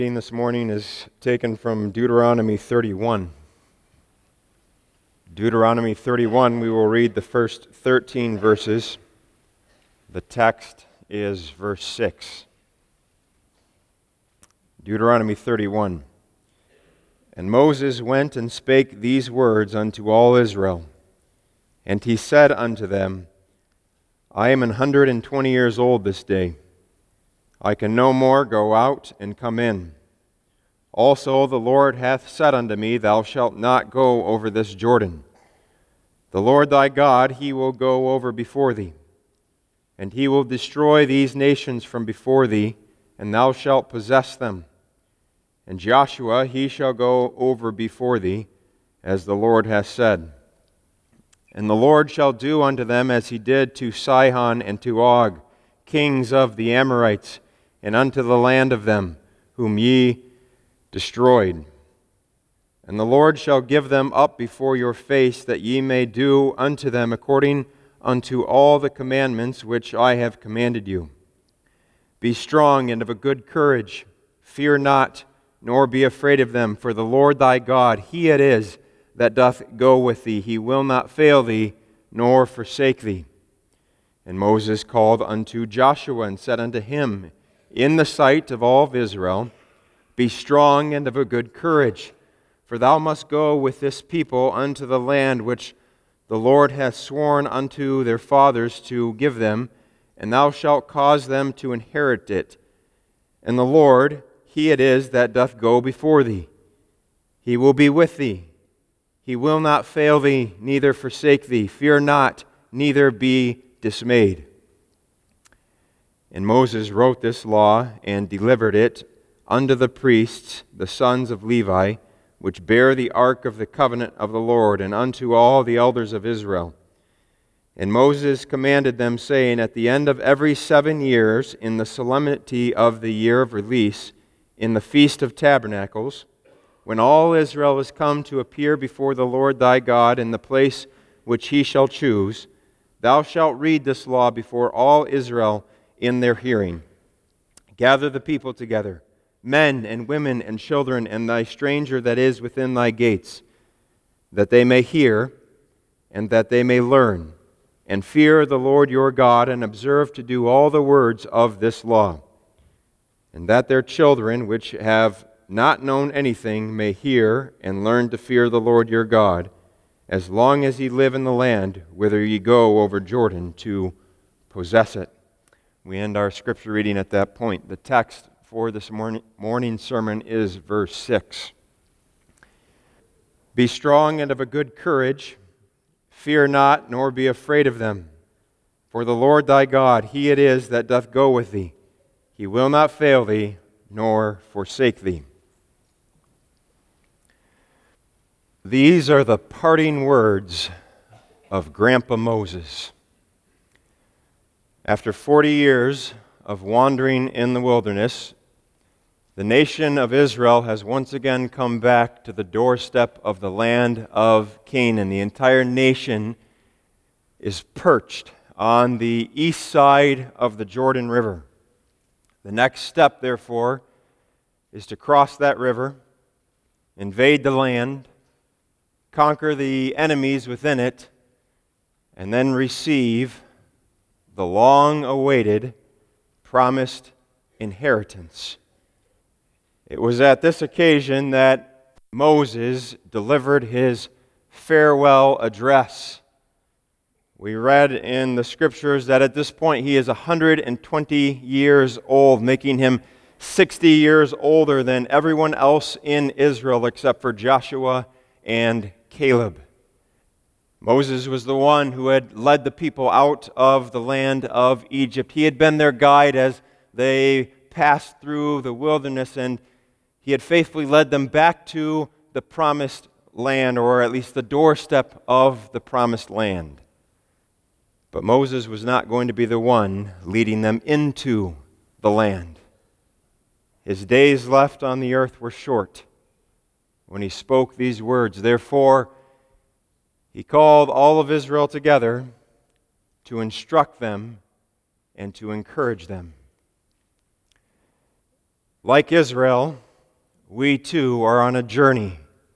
Reading this morning is taken from Deuteronomy 31. Deuteronomy 31, we will read the first 13 verses. The text is verse 6. Deuteronomy 31. And Moses went and spake these words unto all Israel. And he said unto them, I am 120 years old this day. I can no more go out and come in. Also the Lord hath said unto me, Thou shalt not go over this Jordan. The Lord thy God, He will go over before thee. And He will destroy these nations from before thee, and thou shalt possess them. And Joshua, he shall go over before thee, as the Lord hath said. And the Lord shall do unto them as He did to Sihon and to Og, kings of the Amorites, and unto the land of them, whom ye destroyed. And the Lord shall give them up before your face, that ye may do unto them according unto all the commandments which I have commanded you. Be strong and of a good courage. Fear not, nor be afraid of them. For the Lord thy God, He it is that doth go with thee. He will not fail thee, nor forsake thee. And Moses called unto Joshua, and said unto him, in the sight of all of Israel, Be strong and of a good courage, for thou must go with this people unto the land which the Lord hath sworn unto their fathers to give them, and thou shalt cause them to inherit it. And the Lord, He it is that doth go before thee. He will be with thee. He will not fail thee, neither forsake thee. Fear not, neither be dismayed. And Moses wrote this law and delivered it unto the priests, the sons of Levi, which bear the ark of the covenant of the Lord, and unto all the elders of Israel. And Moses commanded them, saying, At the end of every 7 years, in the solemnity of the year of release, in the Feast of Tabernacles, when all Israel is come to appear before the Lord thy God in the place which He shall choose, thou shalt read this law before all Israel in their hearing. Gather the people together, men and women and children, and thy stranger that is within thy gates, that they may hear, and that they may learn, and fear the Lord your God, and observe to do all the words of this law, and that their children, which have not known anything, may hear and learn to fear the Lord your God, as long as ye live in the land whither ye go over Jordan to possess it. We end our scripture reading at that point. The text for this morning sermon is verse 6. Be strong and of a good courage. Fear not, nor be afraid of them. For the Lord thy God, He it is that doth go with thee. He will not fail thee, nor forsake thee. These are the parting words of Grandpa Moses. After 40 years of wandering in the wilderness, the nation of Israel has once again come back to the doorstep of the land of Canaan. The entire nation is perched on the east side of the Jordan River. The next step, therefore, is to cross that river, invade the land, conquer the enemies within it, and then receive the long-awaited, promised inheritance. It was at this occasion that Moses delivered his farewell address. We read in the Scriptures that at this point he is 120 years old, making him 60 years older than everyone else in Israel except for Joshua and Caleb. Moses was the one who had led the people out of the land of Egypt. He had been their guide as they passed through the wilderness, and he had faithfully led them back to the promised land, or at least the doorstep of the promised land. But Moses was not going to be the one leading them into the land. His days left on the earth were short when he spoke these words. Therefore, he called all of Israel together to instruct them and to encourage them. Like Israel, we too are on a journey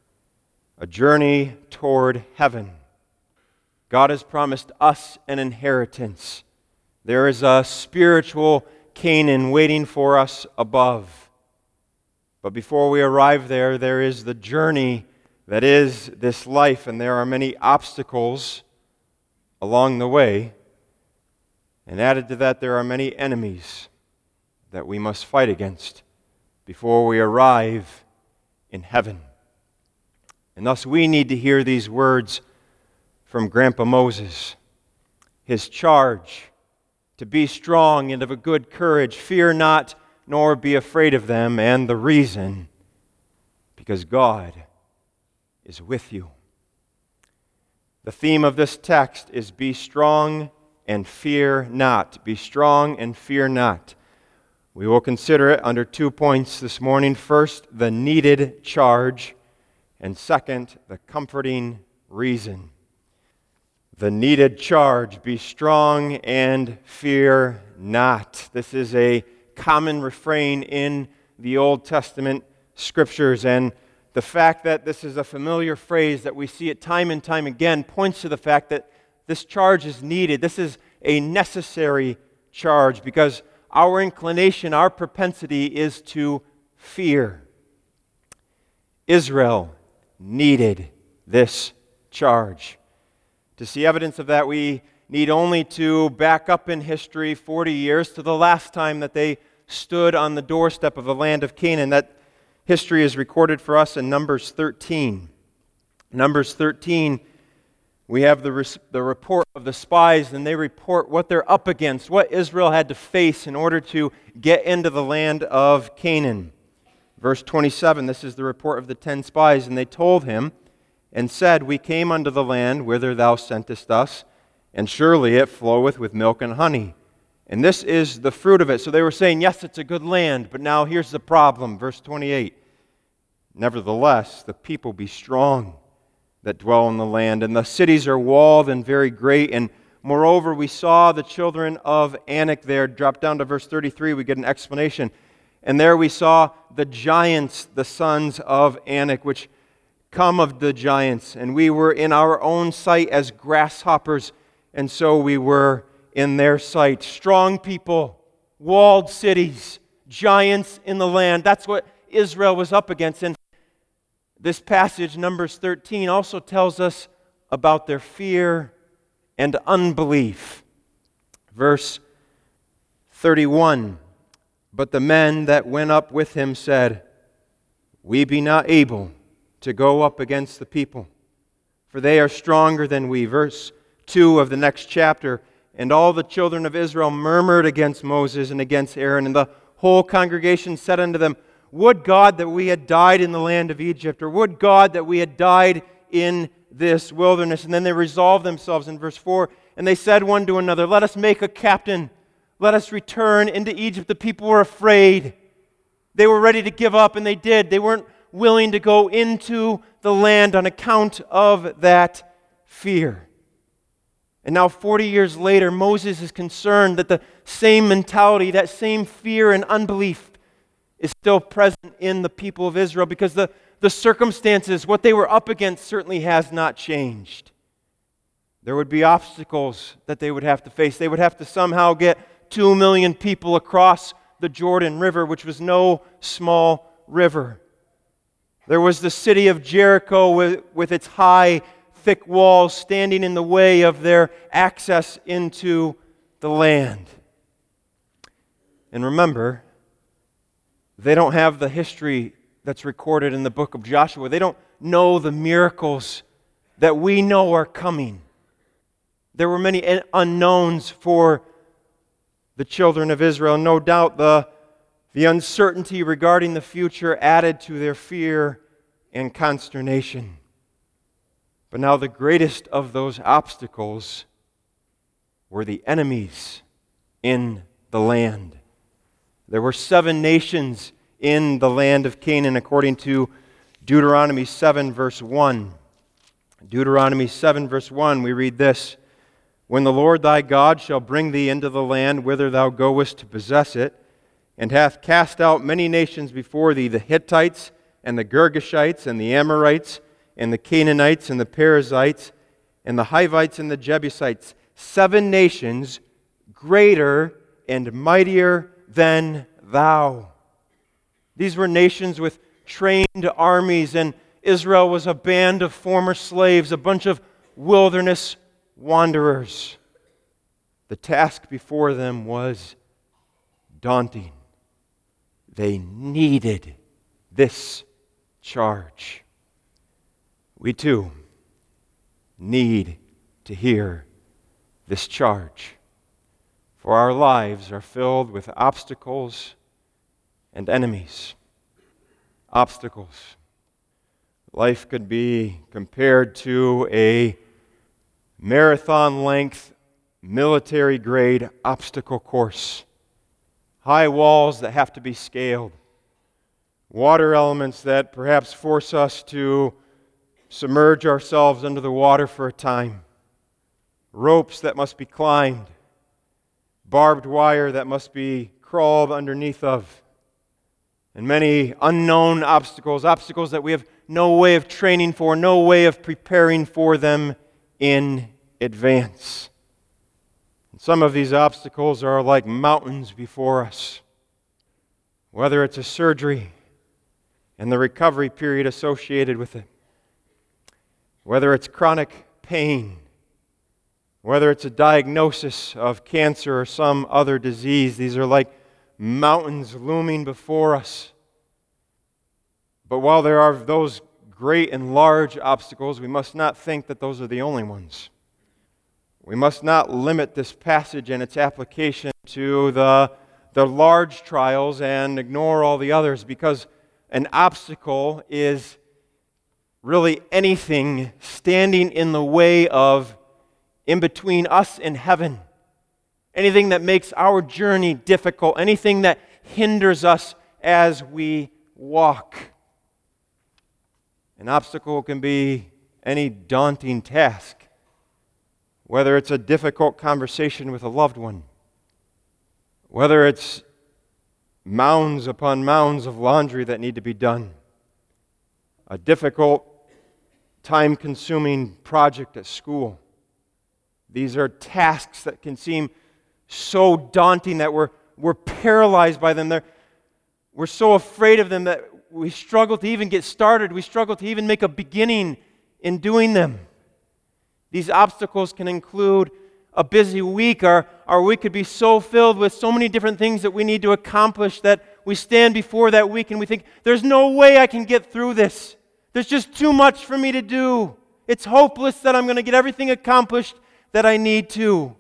toward heaven. God has promised us an inheritance. There is a spiritual Canaan waiting for us above. But before we arrive there, there is the journey that is this life, and there are many obstacles along the way. And added to that, there are many enemies that we must fight against before we arrive in heaven. And thus we need to hear these words from Grandpa Moses. His charge to be strong and of a good courage, fear not, nor be afraid of them, and the reason, because God is with you. The theme of this text is be strong and fear not. Be strong and fear not. We will consider it under 2 points this morning. First, the needed charge, and second, the comforting reason. The needed charge, be strong and fear not. This is a common refrain in the Old Testament scriptures, and the fact that this is a familiar phrase that we see it time and time again points to the fact that this charge is needed. This is a necessary charge because our inclination, our propensity is to fear. Israel needed this charge. To see evidence of that, we need only to back up in history 40 years to the last time that they stood on the doorstep of the land of Canaan. That history is recorded for us in Numbers 13. Numbers 13, we have the report of the spies, and they report what they're up against, what Israel had to face in order to get into the land of Canaan. Verse 27, this is the report of the 10 spies, and they told him, and said, we came unto the land whither thou sentest us, and surely it floweth with milk and honey. And this is the fruit of it. So they were saying, yes, it's a good land, but now here's the problem. Verse 28, nevertheless, the people be strong that dwell in the land, and the cities are walled and very great. And moreover, we saw the children of Anak there. Drop down to verse 33, we get an explanation. And there we saw the giants, the sons of Anak, which come of the giants, and we were in our own sight as grasshoppers, and so we were in their sight. Strong people, walled cities, giants in the land. That's what Israel was up against. And this passage, Numbers 13, also tells us about their fear and unbelief. Verse 31, but the men that went up with him said, we be not able to go up against the people, for they are stronger than we. Verse 2 of the next chapter, and all the children of Israel murmured against Moses and against Aaron, and the whole congregation said unto them, would God that we had died in the land of Egypt, or would God that we had died in this wilderness. And then they resolved themselves in verse 4, and they said one to another, let us make a captain, let us return into Egypt. The people were afraid. They were ready to give up, and they did. They weren't willing to go into the land on account of that fear. And now 40 years later, Moses is concerned that the same mentality, that same fear and unbelief is still present in the people of Israel, because the circumstances, what they were up against, certainly has not changed. There would be obstacles that they would have to face. They would have to somehow get 2 million people across the Jordan River, which was no small river. There was the city of Jericho with its high, thick walls standing in the way of their access into the land. And remember, they don't have the history that's recorded in the book of Joshua. They don't know the miracles that we know are coming. There were many unknowns for the children of Israel. No doubt the uncertainty regarding the future added to their fear and consternation. But now the greatest of those obstacles were the enemies in the land. There were 7 nations in the land of Canaan, according to Deuteronomy 7, verse 1. Deuteronomy 7, verse 1, we read this, when the Lord thy God shall bring thee into the land whither thou goest to possess it, and hath cast out many nations before thee, the Hittites, and the Girgashites, and the Amorites, and the Canaanites, and the Perizzites, and the Hivites, and the Jebusites. 7 nations greater and mightier than thou. These were nations with trained armies, and Israel was a band of former slaves, a bunch of wilderness wanderers. The task before them was daunting. They needed this charge. We too need to hear this charge, for our lives are filled with obstacles and enemies. Obstacles. Life could be compared to a marathon-length, military-grade obstacle course. High walls that have to be scaled. Water elements that perhaps force us to submerge ourselves under the water for a time. Ropes that must be climbed. Barbed wire that must be crawled underneath of. And many unknown obstacles, obstacles that we have no way of training for, no way of preparing for them in advance. And some of these obstacles are like mountains before us. Whether it's a surgery and the recovery period associated with it, whether it's chronic pain, whether it's a diagnosis of cancer or some other disease, these are like mountains looming before us. But while there are those great and large obstacles, we must not think that those are the only ones. We must not limit this passage and its application to the large trials and ignore all the others, because an obstacle is really anything standing in the way of, in between us and heaven. Anything that makes our journey difficult, anything that hinders us as we walk. An obstacle can be any daunting task, whether it's a difficult conversation with a loved one, whether it's mounds upon mounds of laundry that need to be done, a difficult, time-consuming project at school. These are tasks that can seem so daunting that we're paralyzed by them. We're so afraid of them that we struggle to even get started. We struggle to even make a beginning in doing them. These obstacles can include a busy week. Our week could be so filled with so many different things that we need to accomplish that we stand before that week and we think, there's no way I can get through this. There's just too much for me to do. It's hopeless that I'm going to get everything accomplished that I need to.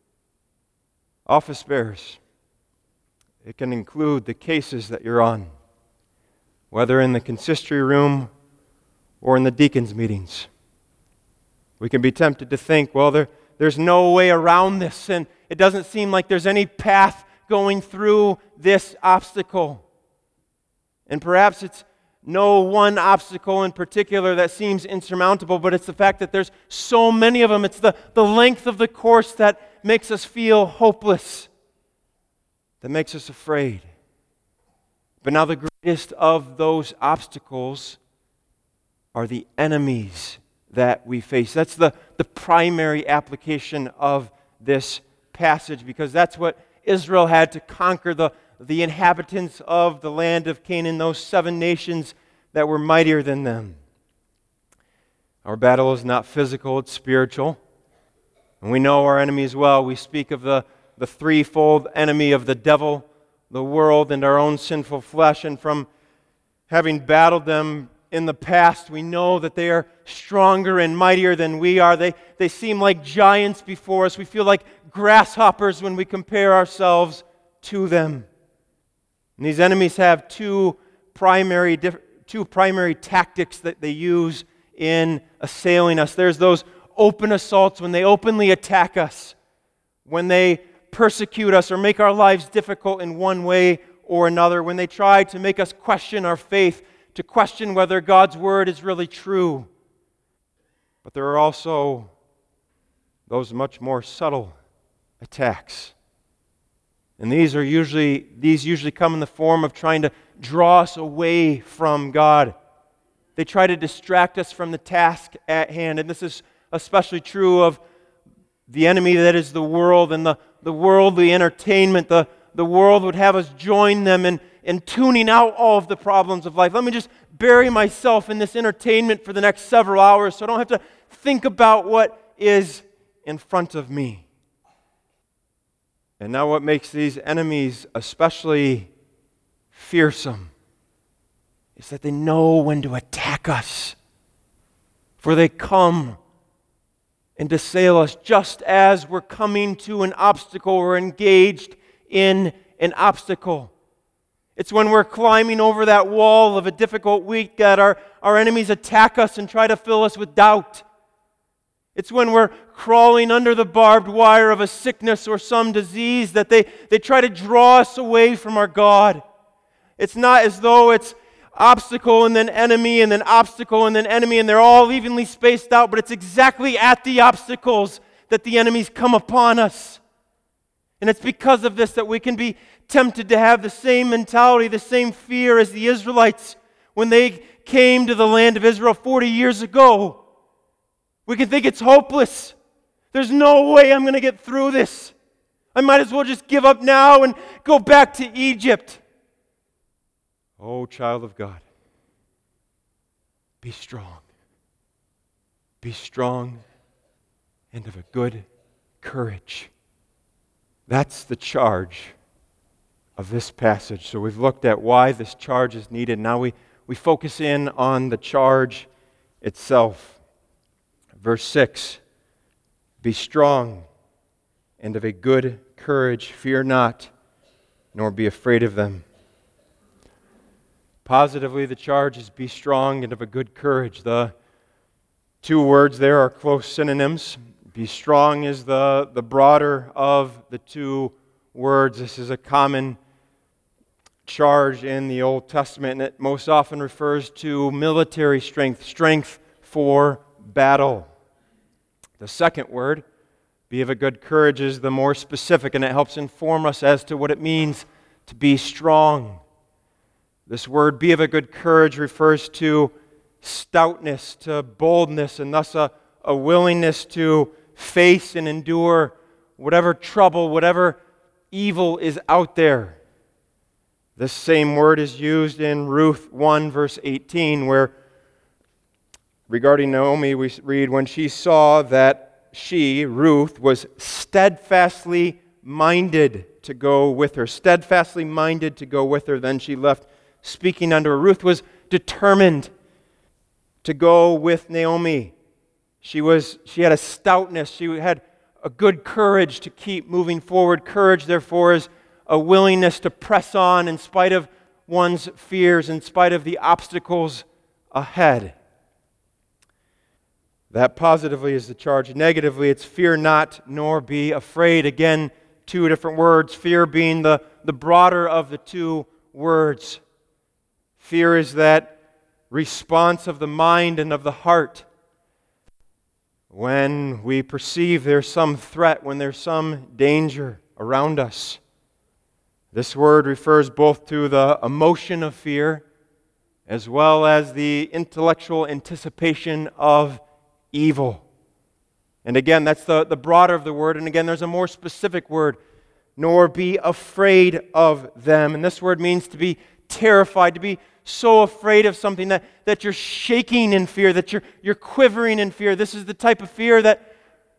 Office bearers. It can include the cases that you're on, whether in the consistory room or in the deacons' meetings. We can be tempted to think, well, there's no way around this, and it doesn't seem like there's any path going through this obstacle. And perhaps it's no one obstacle in particular that seems insurmountable, but it's the fact that there's so many of them. It's the length of the course that makes us feel hopeless, that makes us afraid. But now the greatest of those obstacles are the enemies that we face. That's the primary application of this passage, because that's what Israel had to conquer, the inhabitants of the land of Canaan, those 7 nations that were mightier than them. Our battle is not physical, it's spiritual. And we know our enemies well. We speak of the threefold enemy of the devil, the world, and our own sinful flesh. And from having battled them in the past, we know that they are stronger and mightier than we are. They seem like giants before us. We feel like grasshoppers when we compare ourselves to them. And these enemies have two primary tactics that they use in assailing us. There's those open assaults when they openly attack us, when they persecute us or make our lives difficult in one way or another, when they try to make us question our faith, to question whether God's Word is really true. But there are also those much more subtle attacks. And these usually come in the form of trying to draw us away from God. They try to distract us from the task at hand. And this is especially true of the enemy that is the world and the worldly entertainment. The world would have us join them in tuning out all of the problems of life. Let me just bury myself in this entertainment for the next several hours so I don't have to think about what is in front of me. And now what makes these enemies especially fearsome is that they know when to attack us. For they come and assail us just as we're coming to an obstacle or engaged in an obstacle. It's when we're climbing over that wall of a difficult week that our enemies attack us and try to fill us with doubt. It's when we're crawling under the barbed wire of a sickness or some disease that they try to draw us away from our God. It's not as though it's obstacle and then enemy and then obstacle and then enemy and they're all evenly spaced out, but it's exactly at the obstacles that the enemies come upon us. And it's because of this that we can be tempted to have the same mentality, the same fear as the Israelites when they came to the land of Israel 40 years ago. We can think it's hopeless. There's no way I'm going to get through this. I might as well just give up now and go back to Egypt. Oh, child of God, be strong. Be strong and of a good courage. That's the charge of this passage. So we've looked at why this charge is needed. Now we focus in on the charge itself. Verse 6, be strong and of a good courage. Fear not, nor be afraid of them. Positively, the charge is be strong and of a good courage. The two words there are close synonyms. Be strong is the broader of the two words. This is a common charge in the Old Testament, and it most often refers to military strength, strength for battle. The second word, be of a good courage, is the more specific, and it helps inform us as to what it means to be strong. This word, be of a good courage, refers to stoutness, to boldness, and thus a willingness to face and endure whatever trouble, whatever evil is out there. This same word is used in Ruth 1, verse 18, where regarding Naomi, we read, when she saw that she, Ruth, was steadfastly minded to go with her. Steadfastly minded to go with her. Then she left speaking unto her. Ruth was determined to go with Naomi. She had a stoutness. She had a good courage to keep moving forward. Courage, therefore, is a willingness to press on in spite of one's fears, in spite of the obstacles ahead. That positively is the charge. Negatively, it's fear not, nor be afraid. Again, two different words. Fear being the broader of the two words. Fear is that response of the mind and of the heart. When we perceive there's some threat, when there's some danger around us. This word refers both to the emotion of fear as well as the intellectual anticipation of evil. And again, that's the broader of the word. And again, there's a more specific word, nor be afraid of them. And this word means to be terrified, to be so afraid of something that you're shaking in fear, that you're quivering in fear. This is the type of fear that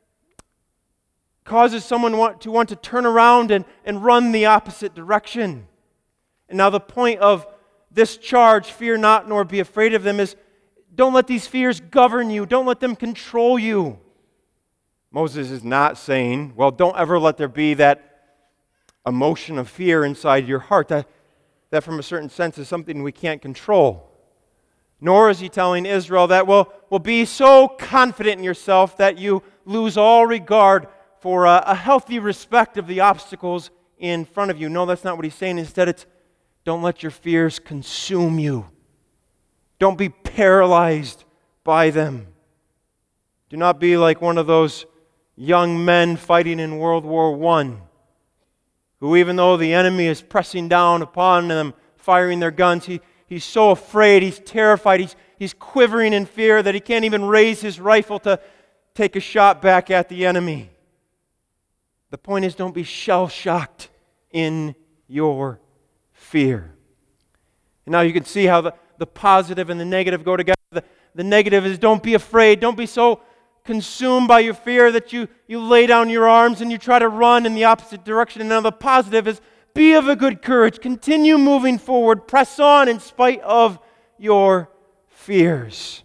causes someone to want to turn around and run the opposite direction. And now the point of this charge, fear not nor be afraid of them, is don't let these fears govern you. Don't let them control you. Moses is not saying, well, don't ever let there be that emotion of fear inside your heart. That from a certain sense is something we can't control. Nor is he telling Israel that, well, be so confident in yourself that you lose all regard for a healthy respect of the obstacles in front of you. No, that's not what he's saying. Instead, it's don't let your fears consume you. Don't be paralyzed by them. Do not be like one of those young men fighting in World War I, who even though the enemy is pressing down upon them, firing their guns. He's so afraid, he's terrified, he's quivering in fear that he can't even raise his rifle to take a shot back at the enemy. The point is, don't be shell-shocked in your fear. And now you can see how the positive and the negative go together. The negative is don't be afraid. Don't be so consumed by your fear that you lay down your arms and you try to run in the opposite direction. And now the positive is be of a good courage. Continue moving forward. Press on in spite of your fears.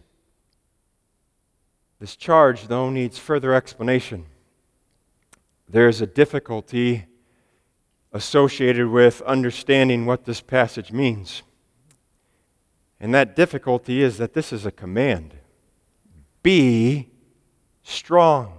This charge, though, needs further explanation. There is a difficulty associated with understanding what this passage means. And that difficulty is that this is a command. Be strong.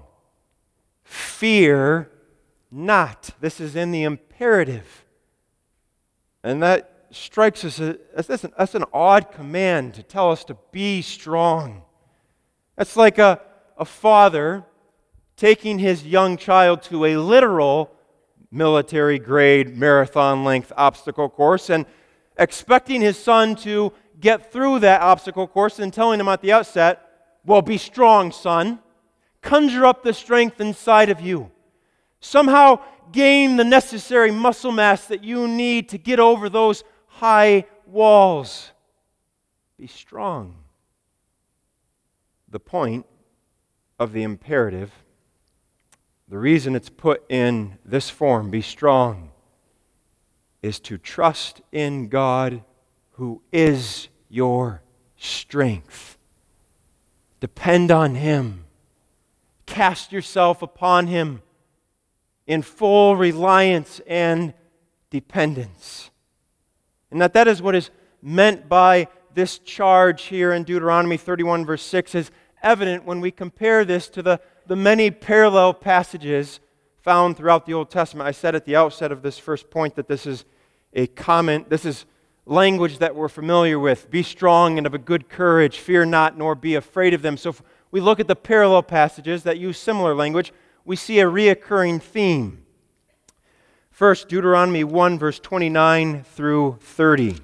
Fear not. This is in the imperative. And that strikes us as an odd command to tell us to be strong. That's like a father taking his young child to a literal military-grade, marathon-length obstacle course and expecting his son to get through that obstacle course and telling him at the outset, well, be strong, son. Conjure up the strength inside of you. Somehow gain the necessary muscle mass that you need to get over those high walls. Be strong. The point of the imperative, the reason it's put in this form, be strong, is to trust in God who is your strength. Depend on Him. Cast yourself upon Him in full reliance and dependence. And that is what is meant by this charge here in Deuteronomy 31 verse 6 is evident when we compare this to the many parallel passages found throughout the Old Testament. I said at the outset of this first point that this is language that we're familiar with. Be strong and of a good courage. Fear not, nor be afraid of them. So if we look at the parallel passages that use similar language, we see a reoccurring theme. First, Deuteronomy 1, verse 29 through 30.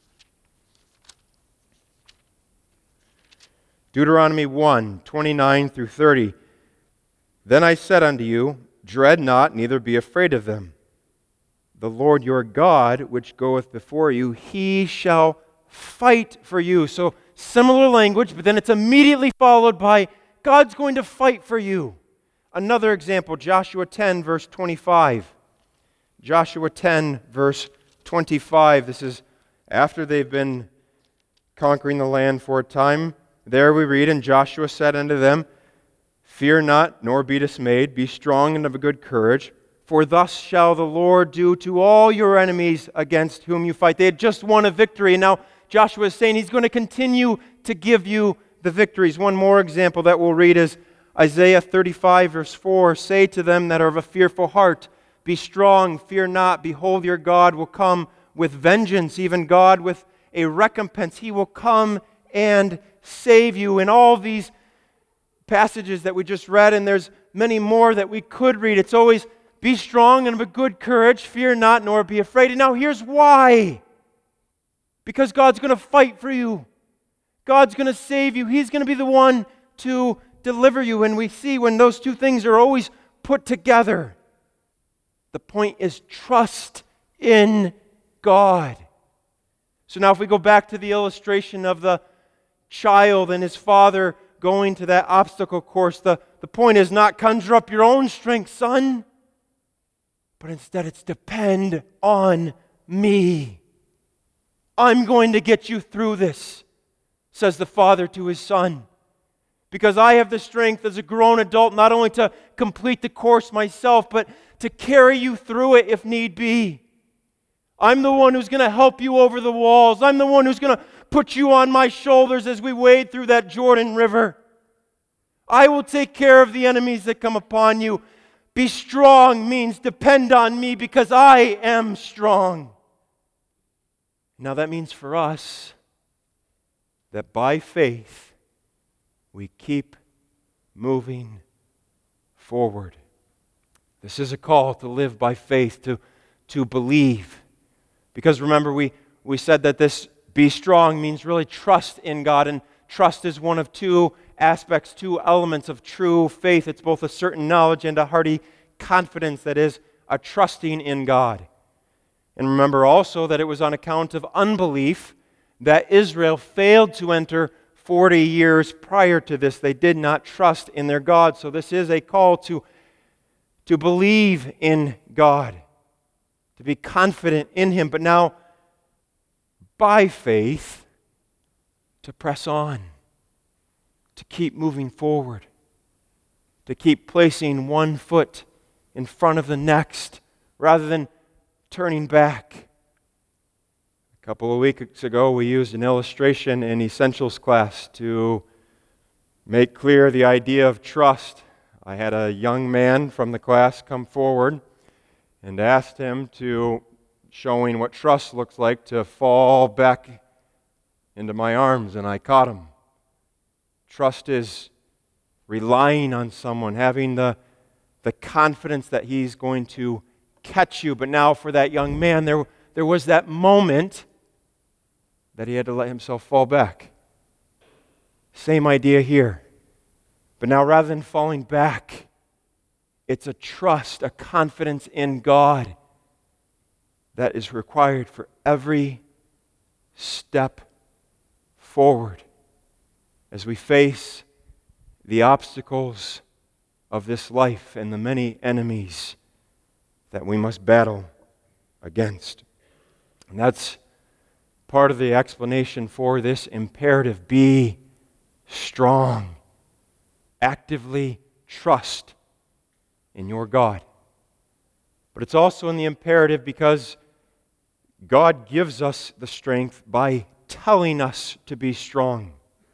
Deuteronomy 1, 29 through 30. Then I said unto you, dread not, neither be afraid of them. The Lord your God, which goeth before you, He shall fight for you. So similar language, but then it's immediately followed by God's going to fight for you. Another example, Joshua 10, verse 25. Joshua 10, verse 25. This is after they've been conquering the land for a time. There we read, and Joshua said unto them, fear not, nor be dismayed. Be strong and of a good courage. For thus shall the Lord do to all your enemies against whom you fight. They had just won a victory, and now Joshua is saying He's going to continue to give you the victories. One more example that we'll read is Isaiah 35, verse 4. Say to them that are of a fearful heart, be strong, fear not. Behold, your God will come with vengeance, even God with a recompense. He will come and save you. In all these passages that we just read, and there's many more that we could read, it's always be strong and of a good courage, fear not, nor be afraid. And now here's why. Because God's going to fight for you. God's going to save you. He's going to be the one to deliver you. And we see when those two things are always put together, the point is trust in God. So now if we go back to the illustration of the child and his father going to that obstacle course, the point is not conjure up your own strength, son, but instead it's depend on me. I'm going to get you through this, says the father to his son, because I have the strength as a grown adult not only to complete the course myself, but to carry you through it if need be. I'm the one who's going to help you over the walls. I'm the one who's going to put you on my shoulders as we wade through that Jordan River. I will take care of the enemies that come upon you. Be strong means depend on me because I am strong. Now that means for us that by faith we keep moving forward. This is a call to live by faith, to believe. Because remember, we we said that this be strong means really trust in God, and trust is one of two aspects, two elements of true faith. It's both a certain knowledge and a hearty confidence, that is, a trusting in God. And remember also that it was on account of unbelief that Israel failed to enter 40 years prior to this. They did not trust in their God. So this is a call to believe in God, to be confident in Him, but now by faith to press on, to keep moving forward, to keep placing one foot in front of the next rather than turning back. A couple of weeks ago, we used an illustration in Essentials class to make clear the idea of trust. I had a young man from the class come forward and asked him to, showing what trust looks like, to fall back into my arms, and I caught him. Trust is relying on someone, having the confidence that he's going to catch you. But now for that young man, there was that moment that he had to let himself fall back. Same idea here. But now rather than falling back, it's a trust, a confidence in God that is required for every step forward as we face the obstacles of this life and the many enemies that we must battle against. And that's part of the explanation for this imperative. Be strong. Actively trust in your God. But it's also in the imperative because God gives us the strength by telling us to be strong.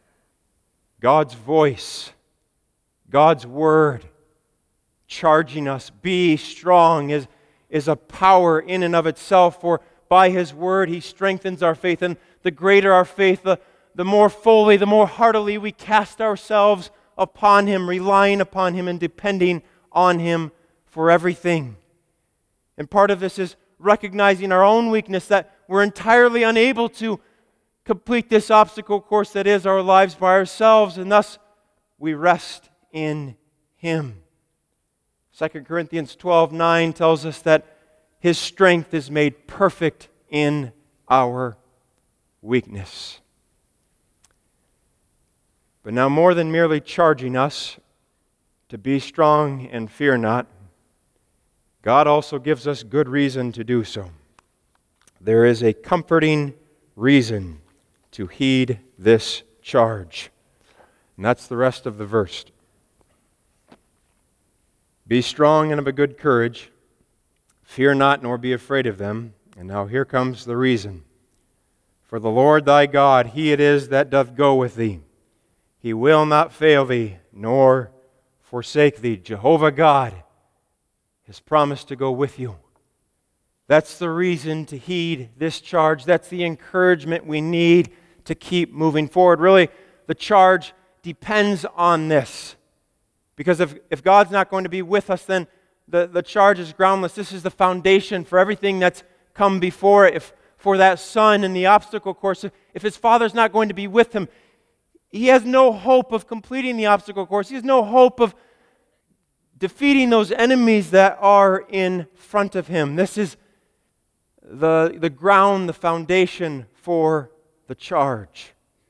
God's voice, God's word, charging us, be strong, is a power in and of itself. For by His word, He strengthens our faith. And the greater our faith, the more fully, the more heartily we cast ourselves upon Him, relying upon Him and depending on Him for everything. And part of this is recognizing our own weakness, that we're entirely unable to complete this obstacle course that is our lives by ourselves, and thus we rest in Him. 2 Corinthians 12:9 tells us that His strength is made perfect in our weakness. But now, more than merely charging us to be strong and fear not, God also gives us good reason to do so. There is a comforting reason to heed this charge. And that's the rest of the verse. Be strong and of a good courage. Fear not, nor be afraid of them. And now here comes the reason. For the Lord thy God, He it is that doth go with thee. He will not fail thee, nor forsake thee. Jehovah God has promised to go with you. That's the reason to heed this charge. That's the encouragement we need to keep moving forward. Really, the charge depends on this. Because if God's not going to be with us, then the charge is groundless. This is the foundation for everything that's come before it. If for that son in the obstacle course, if his father's not going to be with him, he has no hope of completing the obstacle course. He has no hope of defeating those enemies that are in front of him. This is the ground, the foundation for the charge.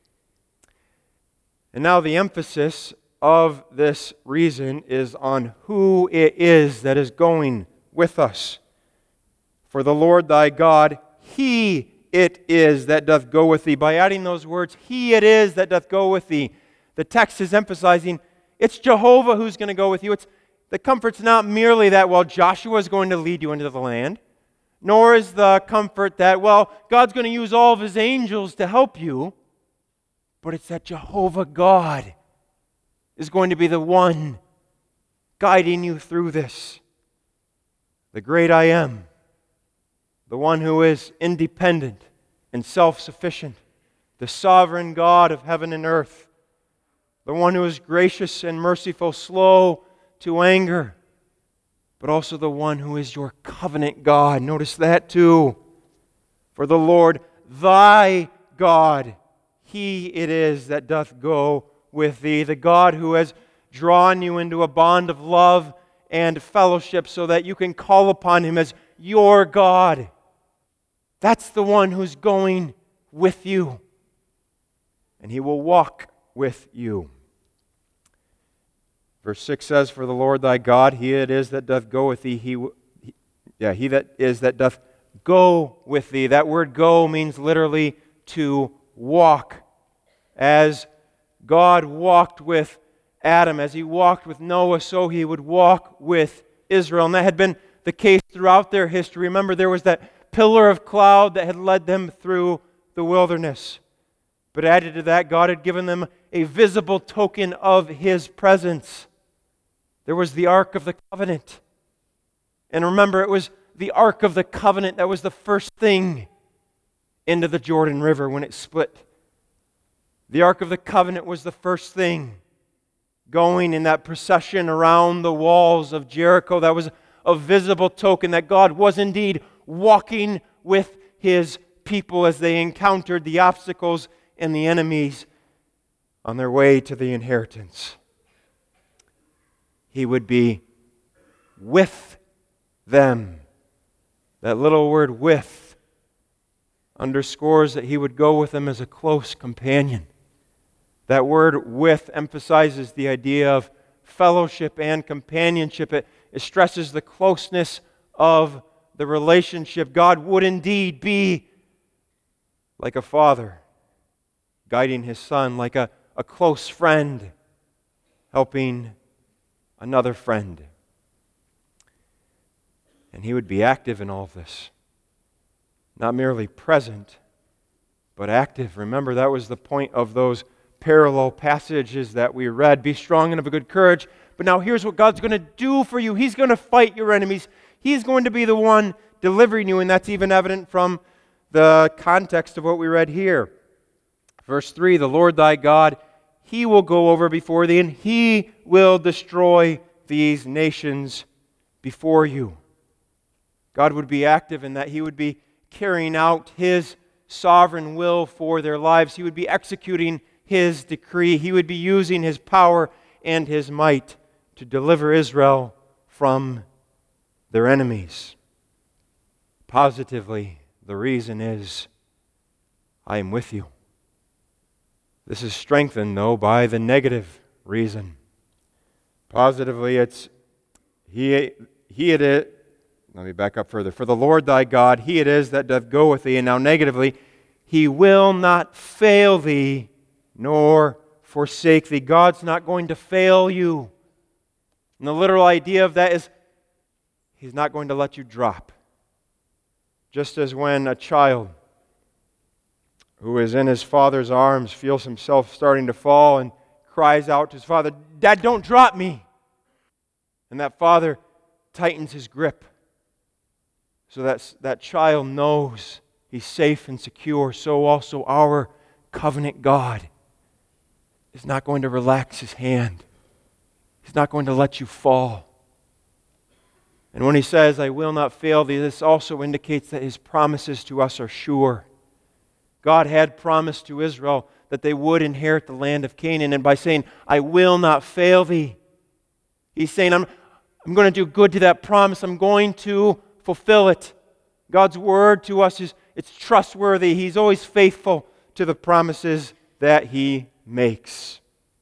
And now the emphasis of this reason is on who it is that is going with us. For the Lord thy God, He it is that doth go with thee. By adding those words, He it is that doth go with thee, the text is emphasizing it's Jehovah who's going to go with you. The comfort's not merely that, well, Joshua is going to lead you into the land, nor is the comfort that, well, God's going to use all of His angels to help you, but it's that Jehovah God is going to be the one guiding you through this. The great I Am, the one who is independent and self-sufficient, the sovereign God of heaven and earth, the one who is gracious and merciful, slow to anger, but also the one who is your covenant God. Notice that too. For the Lord thy God, He it is that doth go with thee. The God who has drawn you into a bond of love and fellowship so that you can call upon Him as your God. That's the one who's going with you. And He will walk with you. Verse 6 says, For the Lord thy God, He it is that doth go with thee. He that is that doth go with thee. That word go means literally to walk. As God walked with Adam, as He walked with Noah, so He would walk with Israel. And that had been the case throughout their history. Remember, there was that pillar of cloud that had led them through the wilderness. But added to that, God had given them a visible token of His presence. There was the Ark of the Covenant. And remember, it was the Ark of the Covenant that was the first thing into the Jordan River when it split. The Ark of the Covenant was the first thing going in that procession around the walls of Jericho. That was a visible token that God was indeed walking with His people as they encountered the obstacles and the enemies on their way to the inheritance. He would be with them. That little word with underscores that He would go with them as a close companion. That word with emphasizes the idea of fellowship and companionship. It stresses the closeness of the relationship. God would indeed be like a father guiding his son, like a close friend helping another friend. And He would be active in all of this. Not merely present, but active. Remember, that was the point of those parallel passages that we read. Be strong and of a good courage. But now here's what God's going to do for you. He's going to fight your enemies. He's going to be the one delivering you, and that's even evident from the context of what we read here. Verse 3, the Lord thy God, He will go over before thee, and He will destroy these nations before you. God would be active in that He would be carrying out His sovereign will for their lives. He would be executing His decree. He would be using His power and His might to deliver Israel from their enemies. Positively, the reason is, I am with you. This is strengthened, though, by the negative reason. Positively, it's He it is. Let me back up further. For the Lord thy God, He it is that doth go with thee. And now negatively, He will not fail thee, nor forsake thee. God's not going to fail you. And the literal idea of that is He's not going to let you drop. Just as when a child who is in his father's arms feels himself starting to fall and cries out to his father, Dad, don't drop me. And that father tightens his grip so that child knows he's safe and secure. So also our covenant God is not going to relax His hand. He's not going to let you fall. And when He says, I will not fail thee, this also indicates that His promises to us are sure. God had promised to Israel that they would inherit the land of Canaan. And by saying, I will not fail thee, He's saying, I'm going to do good to that promise. I'm going to fulfill it. God's word to us it's trustworthy. He's always faithful to the promises that He makes.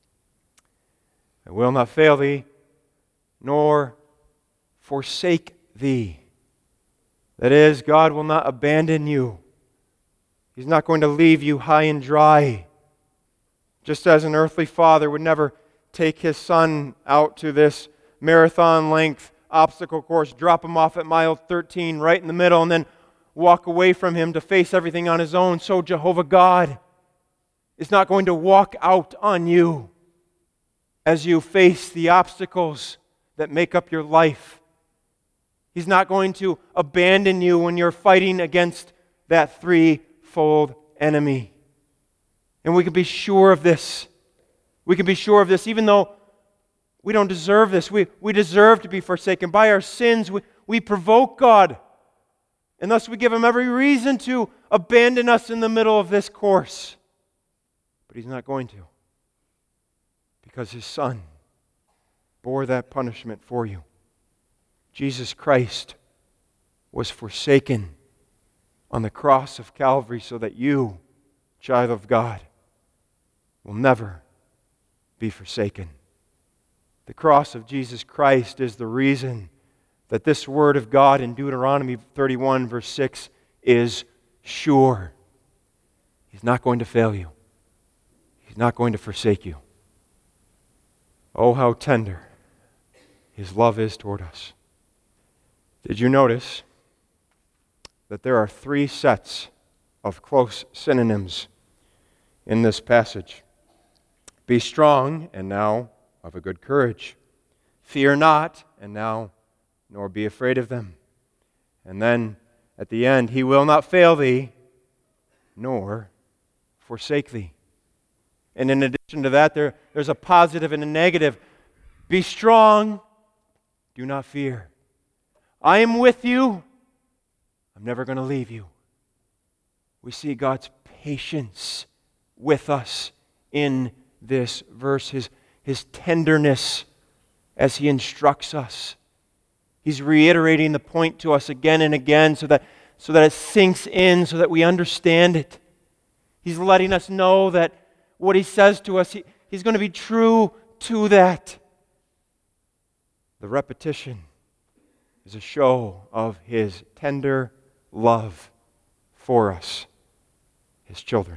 I will not fail thee, nor forsake thee. That is, God will not abandon you. He's not going to leave you high and dry. Just as an earthly father would never take his son out to this marathon-length obstacle course, drop him off at mile 13 right in the middle, and then walk away from him to face everything on his own, so Jehovah God is not going to walk out on you as you face the obstacles that make up your life. He's not going to abandon you when you're fighting against that threefold enemy. And we can be sure of this. We can be sure of this even though we don't deserve this. We deserve to be forsaken. By our sins, we provoke God. And thus we give him every reason to abandon us in the middle of this course. But he's not going to. Because his Son bore that punishment for you. Jesus Christ was forsaken on the cross of Calvary so that you, child of God, will never be forsaken. The cross of Jesus Christ is the reason that this word of God in Deuteronomy 31 verse 6 is sure. He's not going to fail you. He's not going to forsake you. Oh, how tender His love is toward us. Did you notice that there are 3 sets of close synonyms in this passage? Be strong, and now of a good courage. Fear not, and now nor be afraid of them. And then at the end, He will not fail thee, nor forsake thee. And in addition to that, there's a positive and a negative. Be strong, do not fear. I am with you. I'm never going to leave you. We see God's patience with us in this verse, His tenderness as He instructs us. He's reiterating the point to us again and again so that it sinks in, so that we understand it. He's letting us know that what He says to us, He's going to be true to that. The repetition is a show of His tender love for us, His children.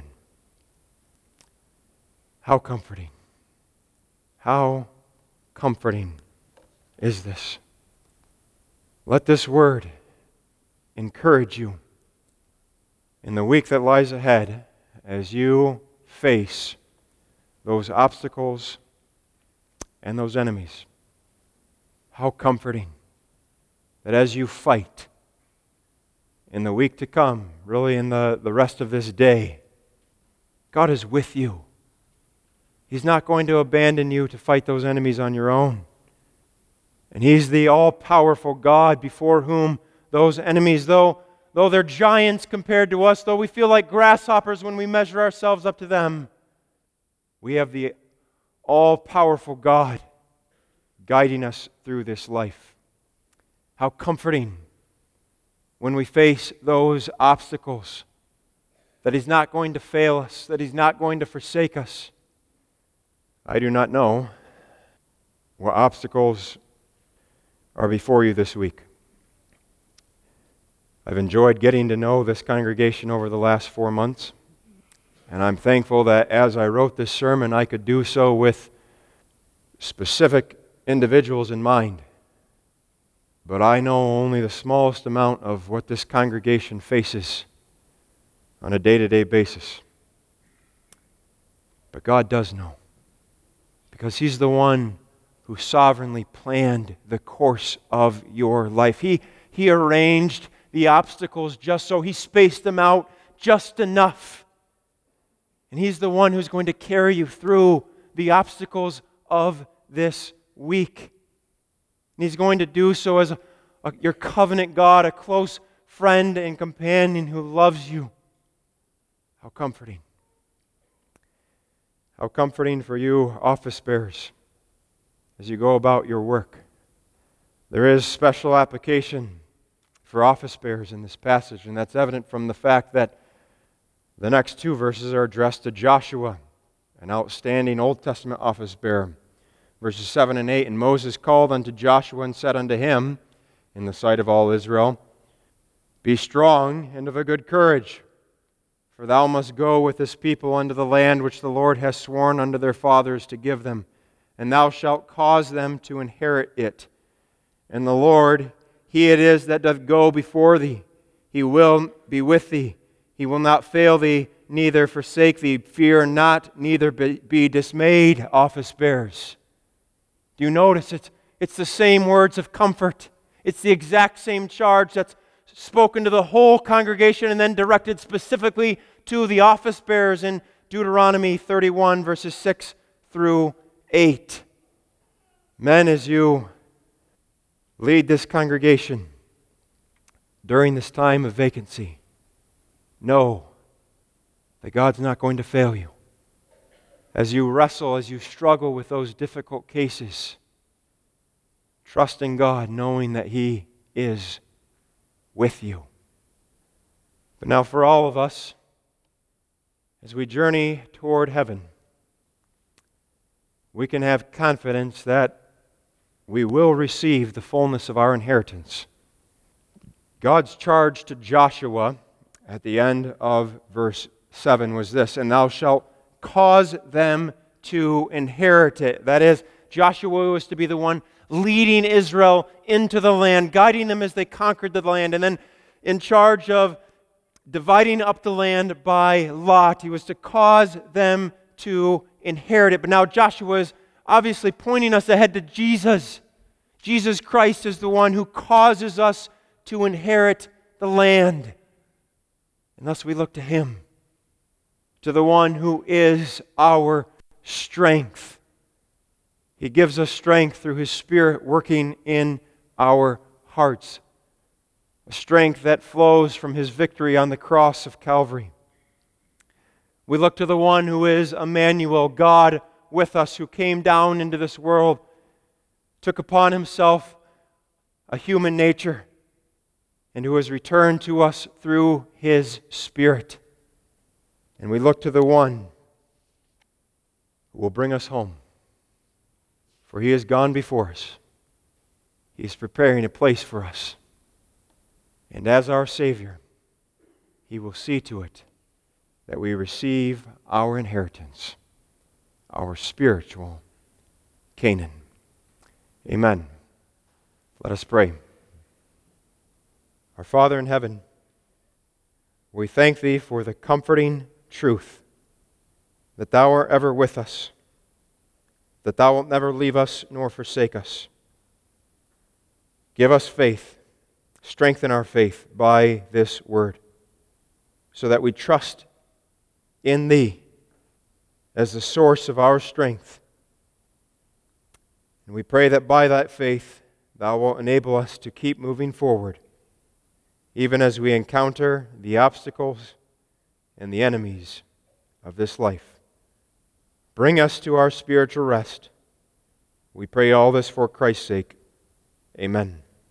How comforting. How comforting is this? Let this word encourage you in the week that lies ahead as you face those obstacles and those enemies. How comforting that as you fight in the week to come, really in the rest of this day, God is with you. He's not going to abandon you to fight those enemies on your own. And He's the all-powerful God before whom those enemies, though they're giants compared to us, though we feel like grasshoppers when we measure ourselves up to them, we have the all-powerful God guiding us through this life. How comforting when we face those obstacles, that He's not going to fail us, that He's not going to forsake us. I do not know what obstacles are before you this week. I've enjoyed getting to know this congregation over the last 4 months, and I'm thankful that as I wrote this sermon, I could do so with specific individuals in mind. But I know only the smallest amount of what this congregation faces on a day-to-day basis. But God does know, because He's the one who sovereignly planned the course of your life. He arranged the obstacles just so. He spaced them out just enough. And He's the one who's going to carry you through the obstacles of this week. And He's going to do so as your covenant God, a close friend and companion who loves you. How comforting. How comforting for you, office bearers, as you go about your work. There is special application for office bearers in this passage, and that's evident from the fact that the next 2 verses are addressed to Joshua, an outstanding Old Testament office bearer. Verses 7 and 8, and Moses called unto Joshua and said unto him, in the sight of all Israel, Be strong and of a good courage, for thou must go with this people unto the land which the Lord hath sworn unto their fathers to give them, and thou shalt cause them to inherit it. And the Lord, He it is that doth go before thee. He will be with thee. He will not fail thee, neither forsake thee. Fear not, neither be dismayed, office bearers. Do you notice it's the same words of comfort. It's the exact same charge that's spoken to the whole congregation and then directed specifically to the office bearers in Deuteronomy 31, verses 6 through 8. Men, as you lead this congregation, during this time of vacancy, know that God's not going to fail you. As you wrestle, as you struggle with those difficult cases, trust in God, knowing that He is with you. But now for all of us, as we journey toward heaven, we can have confidence that we will receive the fullness of our inheritance. God's charge to Joshua at the end of verse 7 was this, "And thou shalt cause them to inherit it." That is, Joshua was to be the one leading Israel into the land, guiding them as they conquered the land, and then in charge of dividing up the land by lot. He was to cause them to inherit it. But now Joshua is obviously pointing us ahead to Jesus. Jesus Christ is the one who causes us to inherit the land. And thus we look to Him, to the one who is our strength. He gives us strength through His Spirit working in our hearts. A strength that flows from His victory on the cross of Calvary. We look to the one who is Emmanuel, God with us, who came down into this world, took upon Himself a human nature, and who has returned to us through His Spirit. And we look to the one who will bring us home. For He has gone before us. He is preparing a place for us. And as our Savior, He will see to it that we receive our inheritance, our spiritual Canaan. Amen. Let us pray. Our Father in heaven, we thank Thee for the comforting truth that Thou art ever with us, that Thou wilt never leave us nor forsake us. Give us faith. Strengthen our faith by this word, so that we trust in Thee as the source of our strength. And we pray that by that faith, Thou wilt enable us to keep moving forward, even as we encounter the obstacles and the enemies of this life. Bring us to our spiritual rest. We pray all this for Christ's sake. Amen.